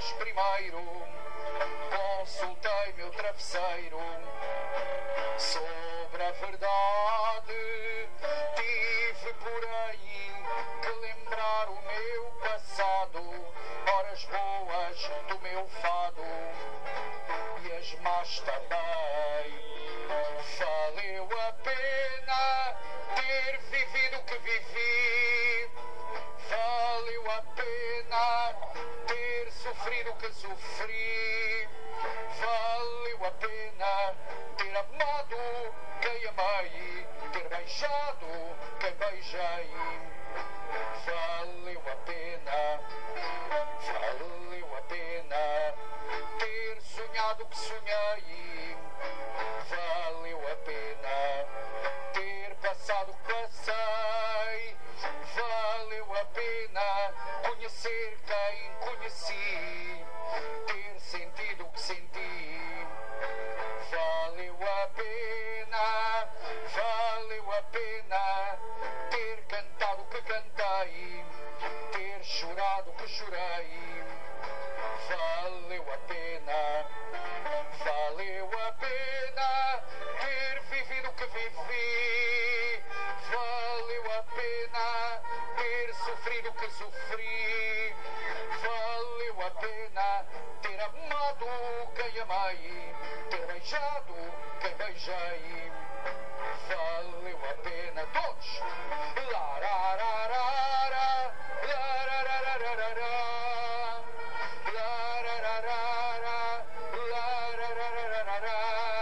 mas primeiro consultei meu travesseiro sobre a verdade. Tive, porém, que lembrar o meu passado, horas boas do meu fado e as más também. Valeu a pena ter vivido o que vivi. Valeu a pena ter sofrido o que sofri. Valeu a pena ter amado quem amei, ter beijado quem beijei. Valeu a pena ter sonhado o que sonhei. Valeu a pena ter passado o que passei. Valeu a pena conhecer quem conheci, ter sentido o que senti. Valeu a pena ter cantado o que cantei, ter chorado o que chorei. Valeu a pena ter vivido o que vivi. Valeu a pena ter sofrido o que sofri. Valeu a pena ter amado quem amei, ter beijado quem beijei. Valeu a pena, todos! Larararara, lararararara, larararara, lararararara,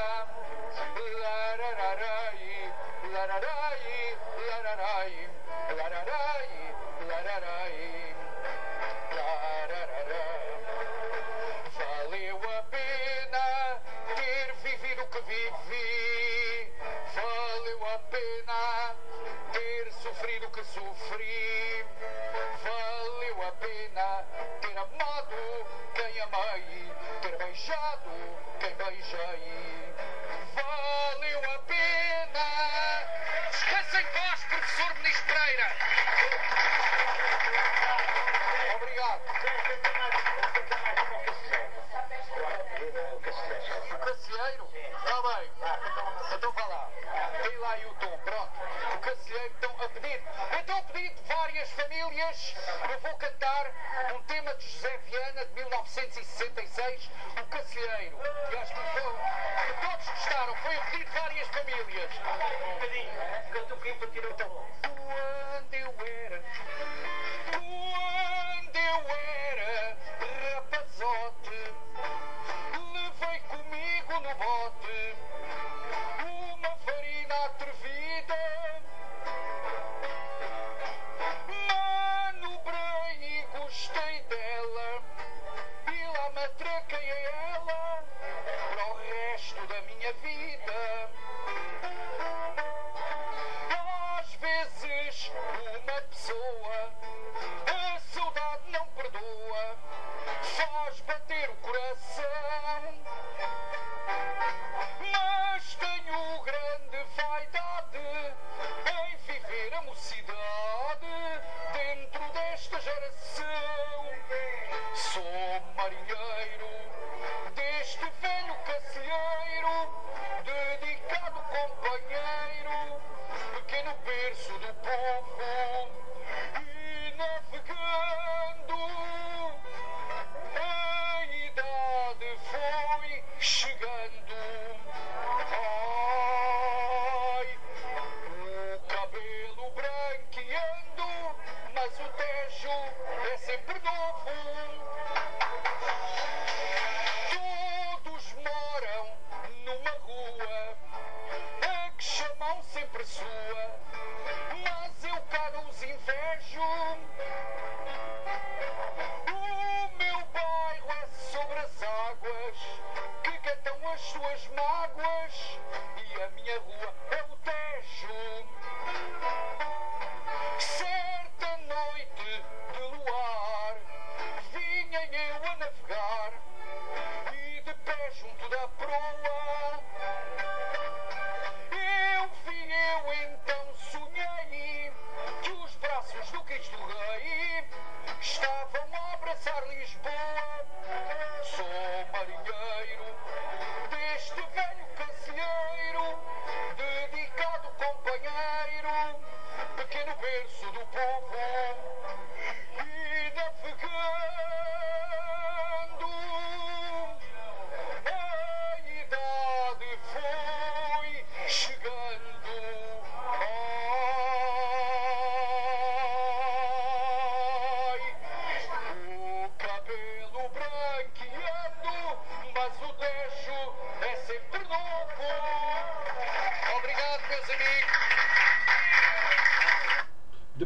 larararai, lararai, lararai, lararai, lararai, lararara. Valeu a pena ter vivido o que vivi. Valeu a pena ter sofrido o que sofri. Valeu a pena ter amado quem amei, ter beijado quem beijei. Valeu a pena. Descansa em paz, professor Ministro Pereira. Obrigado. O Cacilheiro? Está bem. Então vá lá. Tem lá aí o tom, pronto. O Cacilheiro estão a pedir. Então a pedir de várias famílias. Eu vou cantar um tema de José Viana de 1966, o Cacilheiro. E acho que todos gostaram. Foi a pedir de várias famílias. Um bocadinho. Canto um bocadinho para tirar o tom. Quando eu era rapazote, levei comigo no bote uma farina atrevida. Manobrei e gostei dela e lá me atraquei a ela para o resto da minha vida. Às vezes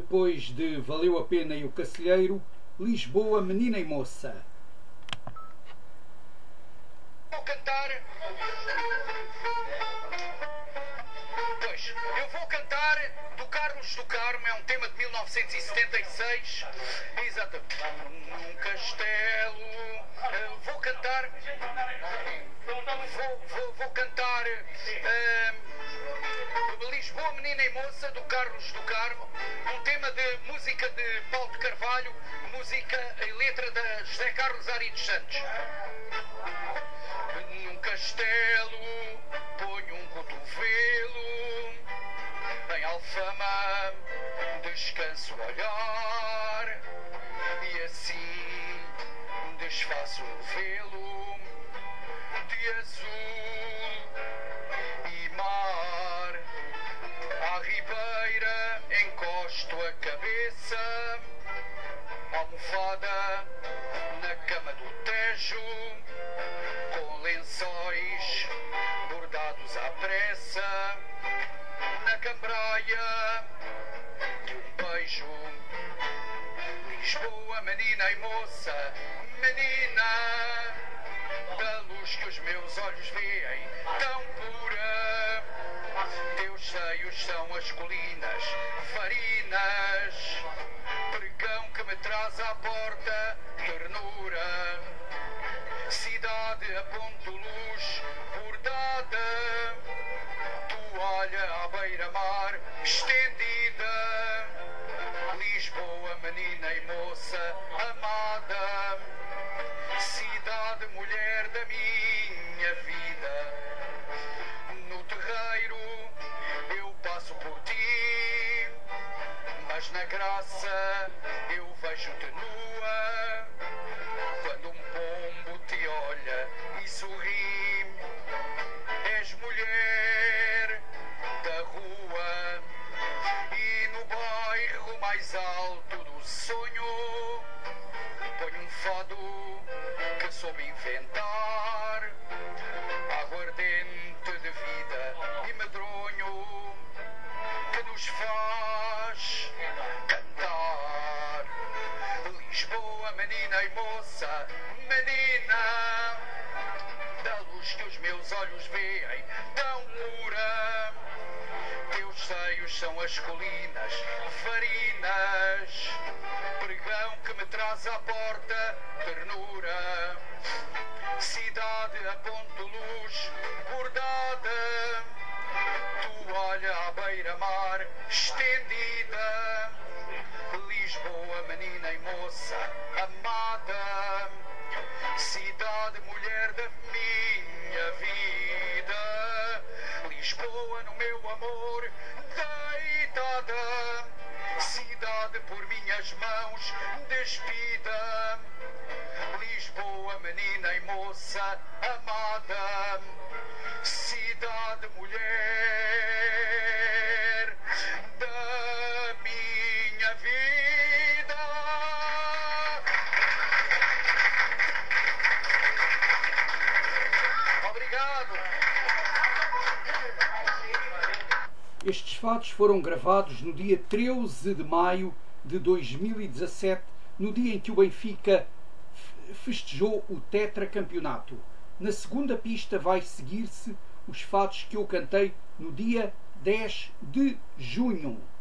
depois de Valeu a Pena e o Cacilheiro, Lisboa, Menina e Moça. Vou cantar. Pois, eu vou cantar do Carlos do Carmo, é um tema de 1976. Exatamente. Num castelo. Vou cantar. Vou cantar. Lisboa, Menina e Moça, do Carlos do Carmo, um tema de música de Paulo de Carvalho, música e letra da José Carlos Ari dos Santos. Num castelo ponho um cotovelo, em Alfama descanso o olhar, e assim desfaço o velo de azul e mar. À ribeira encosto a cabeça, almofada na cama do Tejo, com lençóis bordados à pressa, na cambraia e um beijo. Lisboa, menina e moça, menina da luz que os meus olhos veem, tão pura. Teus seios são as colinas farinas, pregão que me traz à porta ternura. Cidade a ponto luz bordada, toalha à beira-mar estendida. Lisboa, menina e moça amada, cidade, mulher da minha vida. No terreiro eu passo por ti, mas na graça eu vejo-te nua. Quando um pombo te olha e sorri, és mulher da rua. E no bairro mais alto do sonho ponho um fado que soube inventar, aguardente de vida e medronho, que nos faz cantar. Lisboa, menina e moça, menina da luz que os meus olhos veem, tão pura. Teus seios são as colinas farinas, pregão que me traz à porta ternura. Cidade a ponto luz bordada, toalha à beira-mar estendida. Lisboa, menina e moça amada, cidade, mulher da minha vida. Lisboa no meu amor deitada, cidade por minhas mãos despida. Lisboa, menina e moça amada, cidade, mulher da minha vida. Obrigado. Estes fados foram gravados no dia 13 de maio de 2017, no dia em que o Benfica festejou o tetracampeonato. Na segunda pista vai seguir-se os fados que eu cantei no dia 10 de junho.